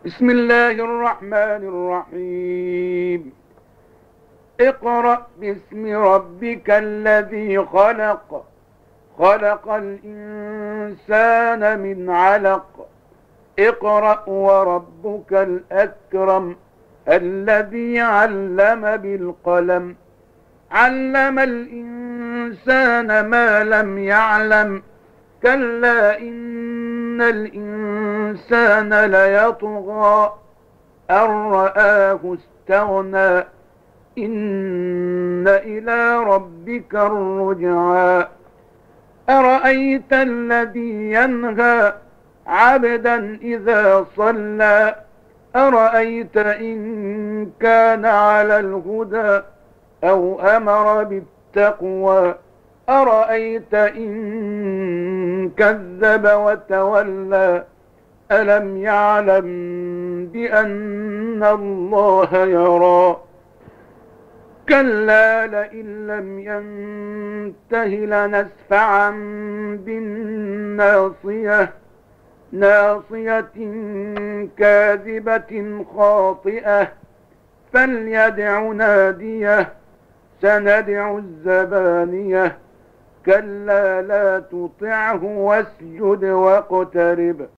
بسم الله الرحمن الرحيم. اقرأ باسم ربك الذي خلق. خلق الإنسان من علق. اقرأ وربك الأكرم الذي علم بالقلم. علم الإنسان ما لم يعلم. كلا إن الإنسان ليطغى أن رآه استغنى. إن إلى ربك الرجعى. أرأيت الذي ينهى عبدا إذا صلى. أرأيت إن كان على الهدى أو أمر بالتقوى. أرأيت إن كذب وتولى. ألم يعلم بأن الله يرى. كلا لئن لم ينته لنسفعا بالناصية. ناصية كاذبة خاطئة. فليدع ناديه. سندع الزبانية. كلا لا تطعه واسجد واقترب.